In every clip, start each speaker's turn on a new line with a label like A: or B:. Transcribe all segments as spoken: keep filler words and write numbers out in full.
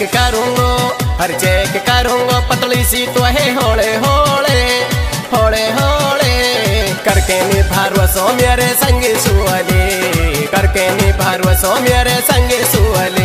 A: Check करूंगो हर check करूंगो पतली सी तो है होले होले होले होले करके निभारवसो मेरे संग सुअले करके निभारवसो मेरे संग सुअले।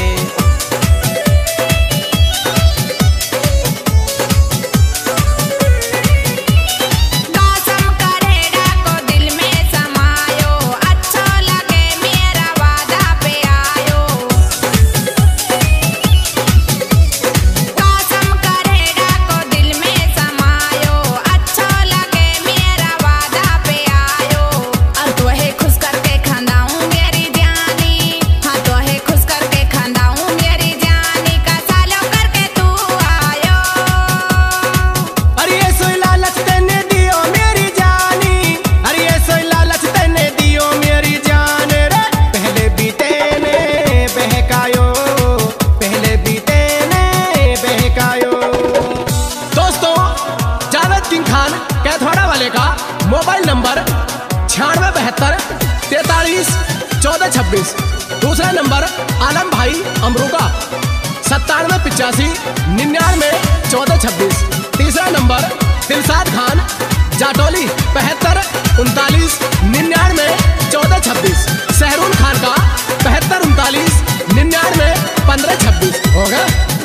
A: मोबाइल नंबर छियानवे बहत्तर तैतालीस चौदह छब्बीस। दूसरा नंबर आलम भाई अमरूका सत्तानवे पिचासी निन्यानवे चौदह छब्बीस। तीसरा नंबर दिलसाद खान जाटोली बहत्तर उनतालीस निन्यानवे चौदह छब्बीस। सहरून खान का बहत्तर उनतालीस निन्यानवे पंद्रह छब्बीस। होगा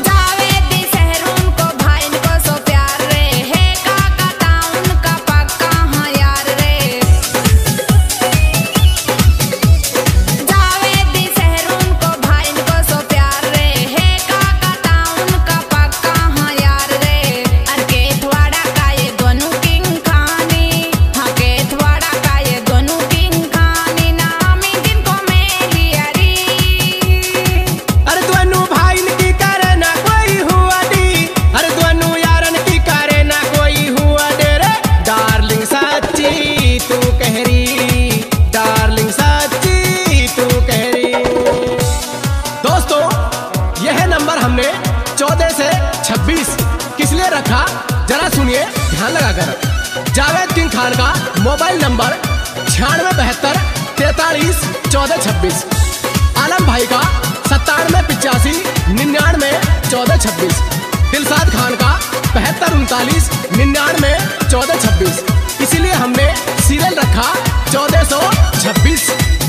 A: चौदह से छब्बीस किस लिए रखा जरा सुनिए ध्यान लगाकर। जावेद किंग खान का मोबाइल नंबर छियानवे बहत्तर तैतालीस चौदह छब्बीस। आलम भाई का सत्तानवे पिचासी निन्यानवे चौदह छब्बीस। दिलसाद खान का बहत्तर उनतालीस निन्यानवे चौदह छब्बीस। इसीलिए हमने सीरियल रखा चौदह सौ छब्बीस।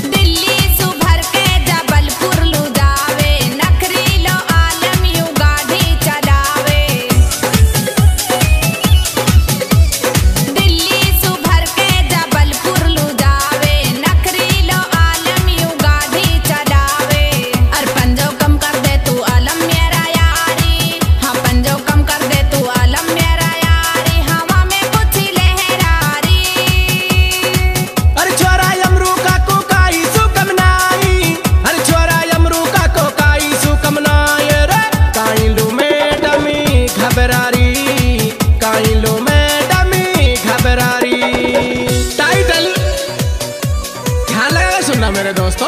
A: मेरे दोस्तों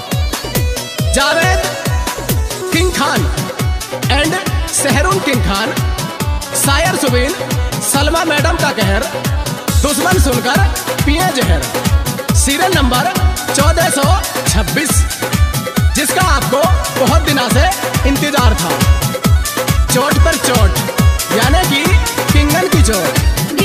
A: Javed King Khan and Sahrun King Khan शायर सुबीन सलमा मैडम का कहर दुश्मन सुनकर पिए जहर। सीरियल नंबर चौदह सौ छब्बीस जिसका आपको बहुत दिनों से इंतजार था। चोट पर चोट यानी कि किंगन की चोट।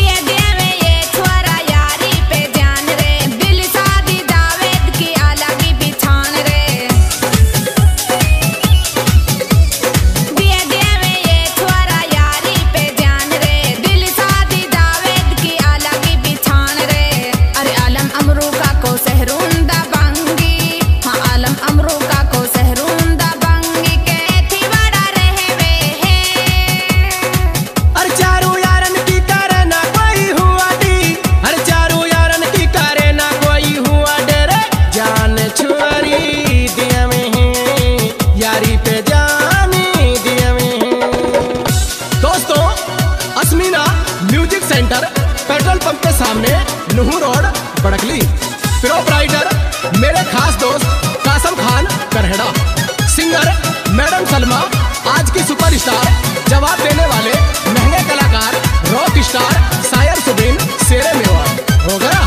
A: पेट्रोल पंप के सामने नुहू रोड बड़कली। प्रोपराइटर मेरे खास दोस्त कासम खान करहड़ा। सिंगर मैडम सलमा आज की सुपरस्टार। जवाब देने वाले महंगे कलाकार रॉक स्टार शायर सुबीन शेरे मेवाड़। हो गया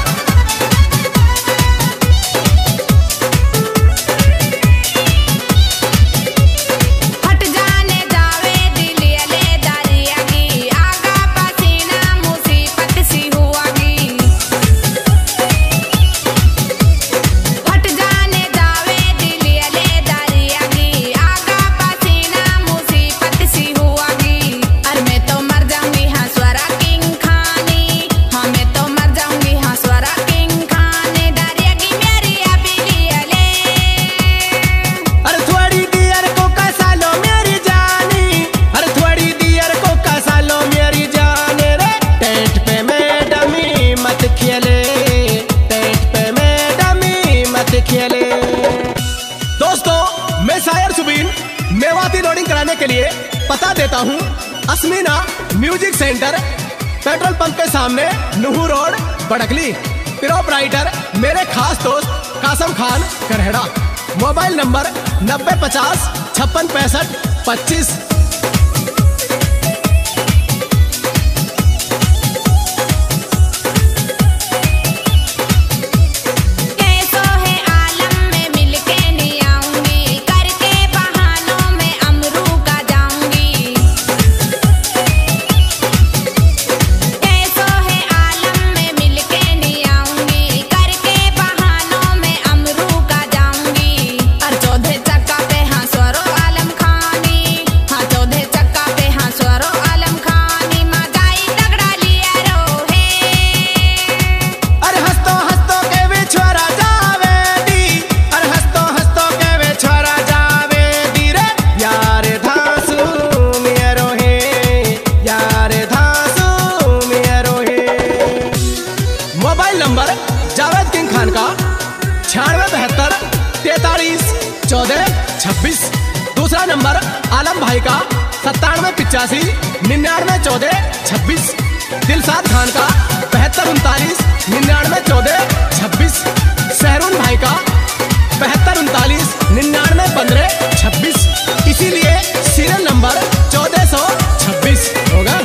B: हट जाने
A: देता हूँ Asmina music centre, petrol pump के सामने, नुहू रोड, बड़कली। प्रोपराइटर मेरे खास दोस्त कासम खान करहड़ा। मोबाइल नंबर नब्बे पचास छप्पन पैंसठ पच्चीस। नंबर जावेद किंग खान का छियानवे बहत्तर तैतालीस चौदह छब्बीस। दूसरा नंबर आलम भाई का सत्तानवे पिचासी निन्यानवे चौदह छब्बीस। दिलसाद खान का बहत्तर उनतालीस निन्यानवे चौदह छब्बीस। सहरून भाई का बहत्तर उनतालीस निन्यानवे पंद्रह छब्बीस। इसीलिए सीरियल नंबर चौदह सौ छब्बीस होगा।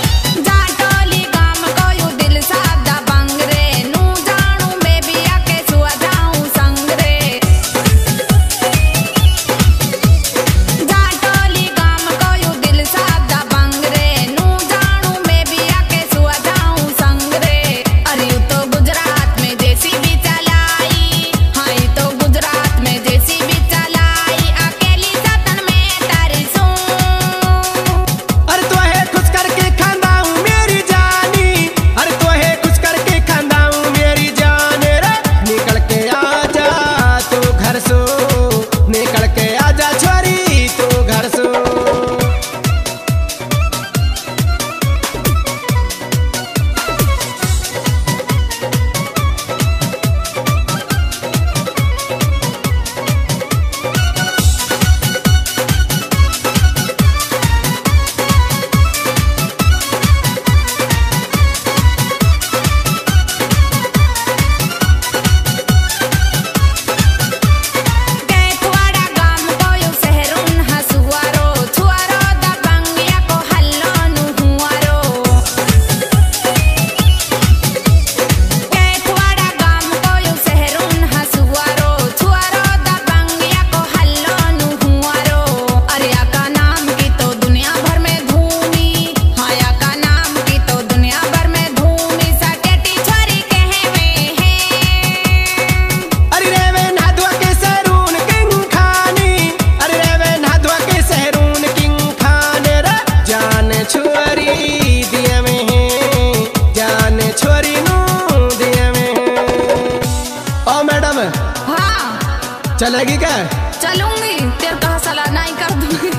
A: चलेगी क्या?
B: चलूंगी, तेरे तो सलाह नहीं कर दूंगी।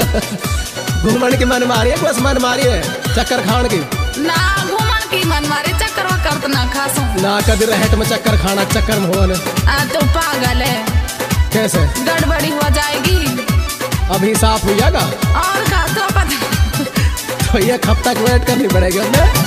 A: घूमन की मन मारी है, बस मन मारी है चक्कर खान की
B: ना। घूमन की मन मारी चक्कर वक्कर ना खासू
A: ना। कभी रहट में चक्कर खाना चक्कर में होने
B: तो पागल है।
A: कैसे
B: गड़बड़ी हो जाएगी?
A: अभी साफ हो जाएगा
B: और का तो पता।
A: तो ये कब तक वेट करनी पड़ेगी हमें?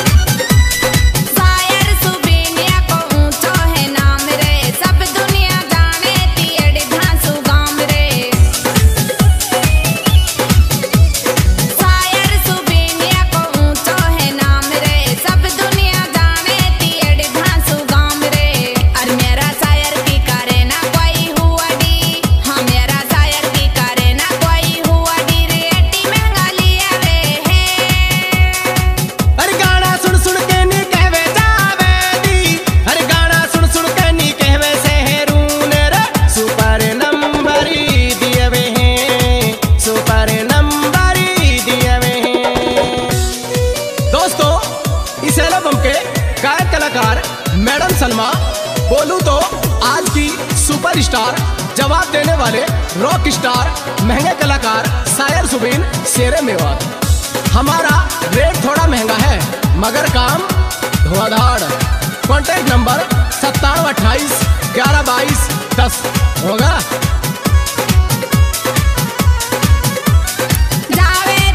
A: मैडम सलमा बोलूं तो आज की सुपरस्टार, जवाब देने वाले रॉक स्टार, महंगे कलाकार शायर सुबीन शेरे मेवात। हमारा रेट थोड़ा महंगा है मगर काम धुआंधार। कॉन्टैक्ट नंबर सत्तानवे अट्ठाईस ग्यारह बाईस दस होगा।
B: जावे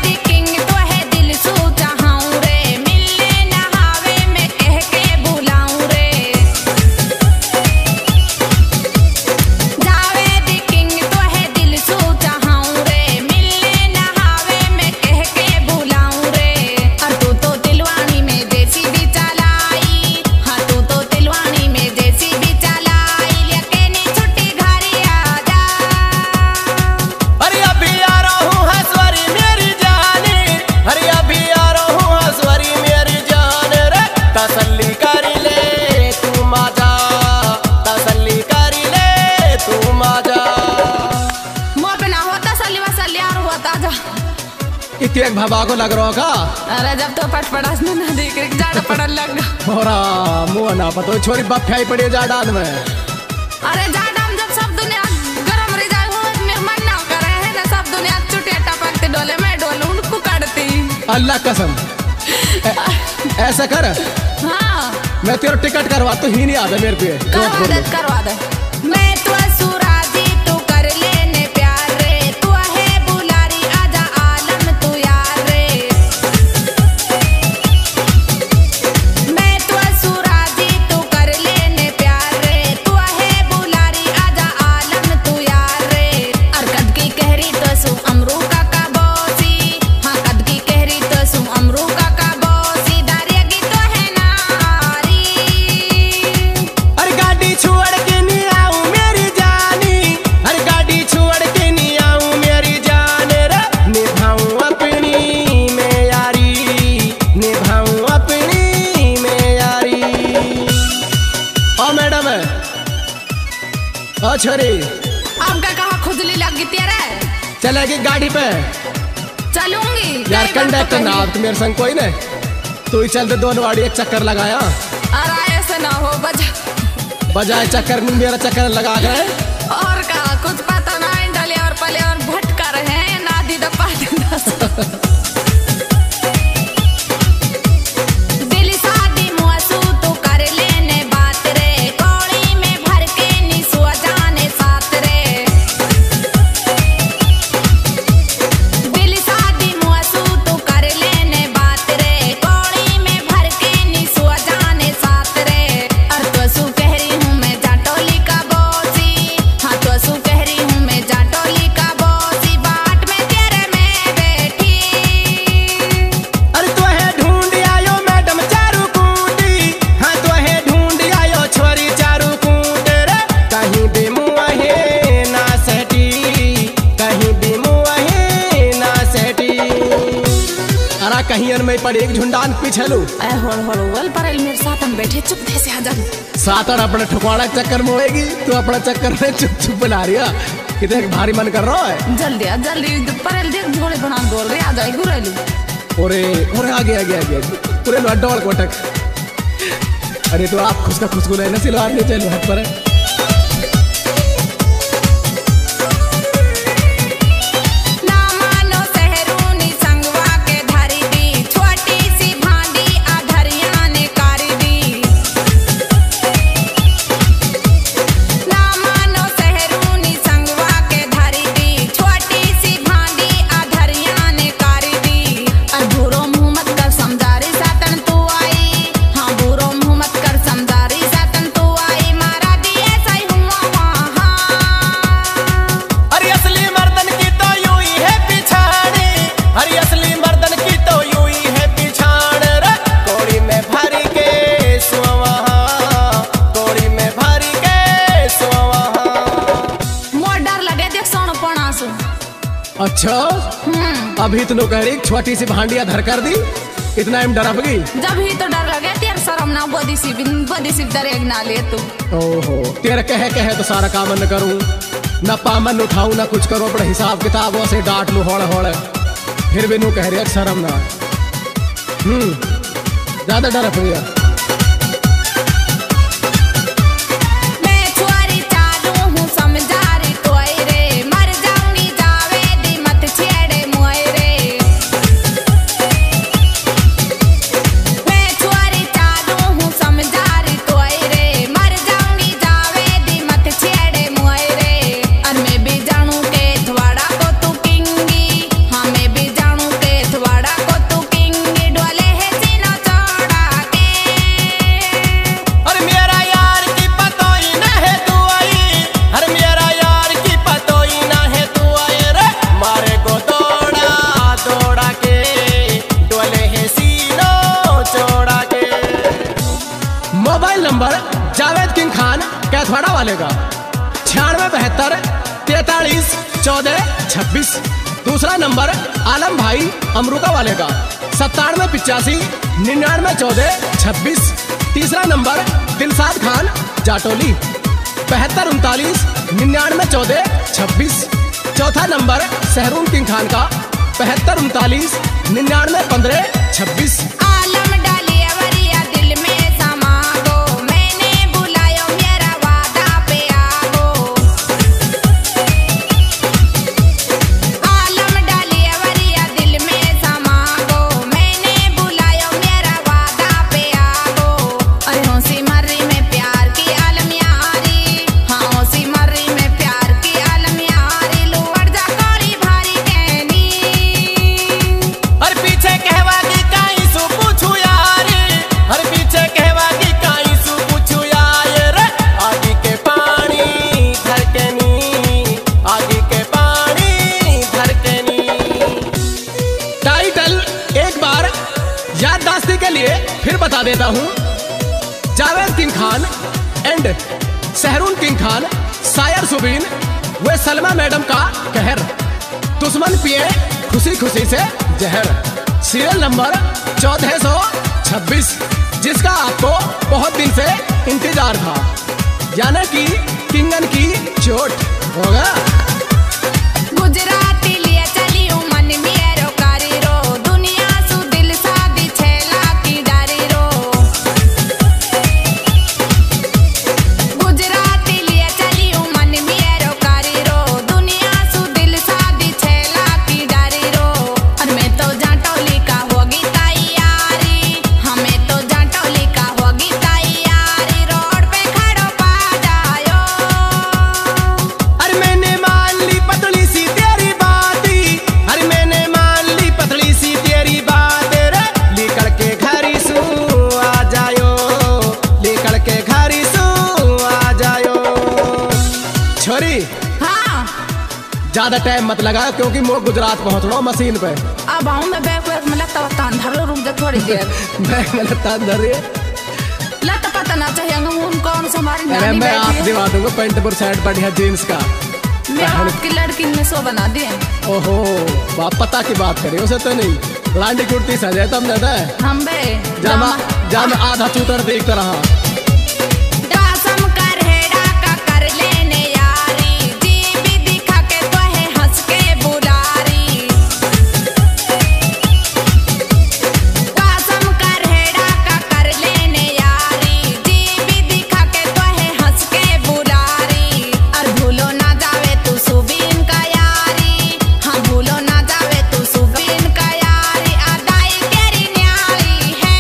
A: तेग भबा को लग रहा का।
B: अरे जब तो पटपटास में ना देख रही जाड़ा पड़न लग
A: होरा मुंह ना पतो छोरी बफ्याई पड़ी जाड़ान में।
B: अरे जाड़ा में जब सब दुनिया गरम रह जाए हो मेहमान ना करे है ना सब दुनिया चुटिया टपकते डोले में डोलूं उनको काटती।
A: अल्लाह कसम ऐसा कर।
B: हाँ
A: मैं तेरा टिकट करवा तो ही नहीं आता मेरे पे।
B: करवा दे करवा दे। मैं तो सुराजी तू कर लेने प्यार रे तू है बुलारी आजा आलम तू यार रे। मैं तो सुराजी तू कर लेने प्यार रे तू है बुलारी आजा आलम तू यार रे। और कद की कहरी तो सु अमरू का का बोसी हाँ कद की कहरी तो सु अमरू का का बोसी दारियागी तो है नारी।
A: अरे गाड़ी छोड़ के नहीं आऊं मेरी जानी अरे गाड़ी छोड़ के नहीं आऊं मेरी जान रे निभाऊं अपनी में यारी निभाऊं अपनी में यारी। ओ मैडम ओ छोरी
B: आपका कहा खुजली लग गई तेरे
A: चलेगी गाड़ी पे।
B: चलूंगी
A: यार
B: कई बार तो
A: कंडक्टर ना
B: कही।
A: आप तो मेरे संग कोई नहीं तू ही चलते दोनों गाड़ी एक चक्कर लगाया
B: अरे ऐसे ना हो बजा
A: बजाय चक्कर में मेरा चक्कर लगा गए।
B: और कहा कुछ पता ना डले और पले और भटका रहे हैं नादी दपा दिल शादी मुआसू तू कर लेने बात रे कौड़ी में भर के निसुआ जाने साथ रे। दिल शादी मुआसू तू कर लेने बात रे कौड़ी में भर के निसुआ जाने साथ रे। और तो सु कह रही हूँ मैं जाटोली का बोसी हाँ तो सु कह रही हूँ मैं जाटोली का बोसी बाट में तेरे में बैठी।
A: अरे तो है ढूंढ आयो मैडम चारू कूटी हाँ तो है ढूंढ आयो छोरी चारू कूट रे कहीं भी मुँहे ना सहटी कहीं भी मुँहे ना सहटी। अरे कहीं अन में पड़ी एक झुंडान पीछे लू
B: ऐ होड़ होड़ वल पर मेरे साथ हम बैठे चुप थे से आजा।
A: साथ और अपने ठुकवाड़ा चक्कर में होएगी तू अपना चक्कर में चुप चुप बना रही है कितने भारी मन कर रहा है।
B: जल्दी आ जल्दी पर देख झोड़े बना बोल रही आ जाए गुरेली।
A: ओरे ओरे आगे आगे आगे पूरे लड्डोल कोटक। अरे तो आप खुश का खुशगुल है ना सिलवार नहीं चलो हाथ पर है।
B: ना मानो सहरूनी संगवा के धरी दी छोटी सी भांडी आधरिया ने कारी दी। ना मानो सहरूनी संगवा के धरी दी छोटी सी भांडी आधरिया ने कारी दी। और भूरो मुँह मत कर समझारी सातन तू आई हाँ भूरो मुँह मत कर समझारी सातन तू आई मारा दिए सही हुआ वहाँ।
A: अरे असली मर्दन की तो यूं ही है पिछाड़ी अरे असली मर्दन की तो यूं ही है पिछाड़ रे कोड़ी में भरी के सुवा कोड़ी में भरी के सुवा।
B: मोर डर लगे देख सोन पणासु।
A: अच्छा
B: हम्म
A: अभी तो कह रही छोटी सी भांडिया धर कर दी इतना हम डरा गई।
B: जब ही तो डर लगे तेर शर्म ना बदी सी बदी सी दरेग ना ले तू।
A: ओहो तेरे कहे कहे तो सारा काम न करूं न पामन उठाऊं न कुछ करो अपने हिसाब किताबों से डांट लू होड़ होड़ फिर भी नू कह रही शर्म ना। हम्म ज्यादा डर भैया।
B: मैं छुआरी चालू हूँ समझारी तोय रे मर जाऊंगी जावे दी मत छेड़े मोय रे। मैं छुआरी चालू हूँ समझारी तोय रे मर जाऊंगी जावे दी मत छेड़े मोय रे। और मैं भी जानू के थवाड़ा को तू किंगी हाँ मैं भी जानू के थवाड़ा को तू किंगी डोले है सीना चौड़ा के।
A: अरे मेरा यार की पतोई ना है तू आई अरे मेरा यार की पतोई ना है तू आई रे मारे को तोड़ा तोड़ा के डोले है सीनो चौड़ा के। Mobile number Javed King Khan Kaithwara वाले का छियानवे बहत्तर तैतालीस चौदह छब्बीस। दूसरा नंबर आलम भाई अमरुका वाले का सत्तानवे पिचासी निन्यानवे चौदह छब्बीस। तीसरा नंबर दिलसाद खान जाटोली बहत्तर उनतालीस निन्यानवे चौदह छब्बीस। चौथा नंबर सहरून किंग खान का बहत्तर उनतालीस निन्यानवे पंद्रह छब्बीस।
B: आलम डाली अवरिया दिल में समा गो, मैंने बुलायो मेरा वादा पे आगो। आलम डाली अवरिया दिल में समा गो, मैंने बुलायो मेरा वादा पे आगो। अरे होसी मर्री में प्यार की आलम यारी, हाँ होसी मर्री में प्यार की आलम यारी। लुवड़ जा काली भारी कहनी,
A: और पीछे कहवा की काई सु पूछू यार, और पीछे कहवा की काई सु पूछू यार। आगे के पानी धड़कनी, आगे के पानी धड़कनी। टाइटल एक बार याददाश्ती के लिए फिर बता देता हूँ। Javed King Khan and Sahrun King Khan, शायर सुबीन वे सलमा मैडम का कहर। दुश्मन पिए खुशी खुशी से जहर। सीरियल नंबर चौदह सौ छब्बीस, जिसका आपको बहुत दिन से इंतजार था, यानी कि किंगन की चोट होगा।
B: गुजराती लिए चली हूँ मन मेरो कारी रो, दुनिया सु दिल सादी छेला की डारी रो। गुजराती लिए चली हूँ मन मेरो कारी रो, दुनिया सु दिल सादी छेला की डारी रो। और मैं तो जाटौली का होगी तैयारी, हमें तो जाटौली का होगी तैयारी। रोड पे खड़ो पा जायो,
A: अरे मैंने मान ली पतली सी तेरी बाती, अरे मैंने मान ली पतली सी तेरी बात रे। लेकर के घरी सू आ जायो, लेकर के घरी सू आ जायो। छोरी
B: हाँ
A: ज्यादा टाइम मत लगा, क्योंकि मैं गुजरात पहुंच रहा हूँ मशीन पे।
B: अब आऊँ मैं बैग वैग में लगता होता अंधर रुक जा थोड़ी देर।
A: मैं गलत अंदर है।
B: लत पता ना चाहिए उन कौन सा हमारी
A: अरे
B: नानी
A: मैं आप
B: बैठी है।
A: दिवा दूंगा पेंट पर शर्ट बढ़िया जीन्स का।
B: मैं आपकी लड़की में सो बना दिए।
A: ओहो बाप पता की बात करी उसे तो नहीं। लांडी कुर्ती सजे तुम ज्यादा है।
B: हम बे
A: जामा जामा आधा चूतर देखता रहा।
B: दासम कर हेड़ा का कर लेने यारी, जी भी दिखा के तो है हंस के बुलारी। दासम कर हेड़ा का कर लेने यारी, जी भी दिखा के तो है हंस के बुलारी। और भूलो ना जावे तू सुबीन का यारी, हाँ भूलो ना जावे तू सुबीन का यारी। अदाई तेरी न्यारी है,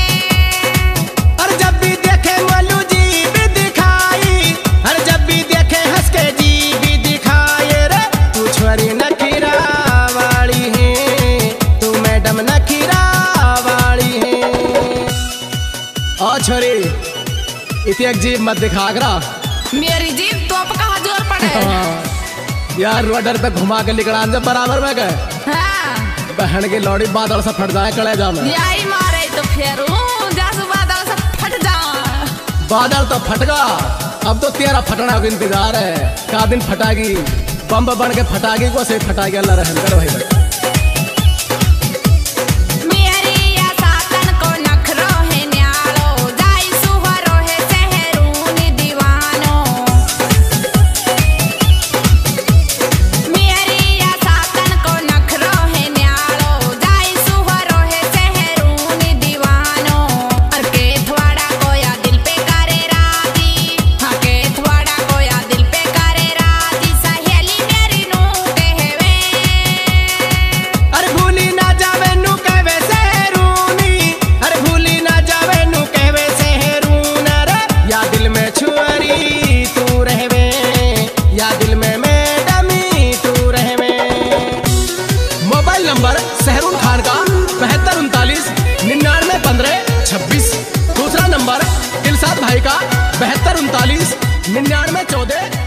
A: और जब भी देखे मोलू जी भी दिखाई, और जब भी देखे हंस के जी भी दिखाए रे। तू छोरी नखीरा वाली है, तू मैडम नखीरा वाली है। ओ छोरी इतनी एक जीप मत दिखा करा।
B: मेरी जीभ तो कहाँ जोर पड़े।
A: हाँ। यार रोडर पे घुमा के निकला जब बराबर में गए,
B: हाँ
A: बहन की लौड़ी बादल से फट जाए कलेजा में।
B: यही मारे तो फिर ऊं, जैसे बादल से फट जाऊं।
A: बादल तो फट गया, अब तो तेरा फटना का इंतजार है। का दिन फटागी बम बन के फटागी को से फटागी। अल्लाह रहम करे भाई।
B: मेरी या सातन को नखरो है न्यालो, जाई सुहरो है सहरून दीवानो। मेरी या सातन को नखरो है न्यालो, जाई सुहरो है सहरून दीवानो। और के थवाड़ा को या दिल पे करे राजी, हाँ के थवाड़ा को या दिल पे करे राजी। सहेली मेरी नू कहवे,
A: अरे भूली ना जावे नू कहवे सहरूनी, अरे भूली ना जावे नू कहवे सहरून रे। या दिल में छुअरी तू रहवे, या दिल में मैडमी तू रहवे। मोबाइल नंबर सहरून खान का बहत्तर उनतालीस निन्यानवे पंद्रह छब्बीस। दूसरा नंबर दिलसाद भाई का बहत्तर उनतालीस निन्यानवे चौदह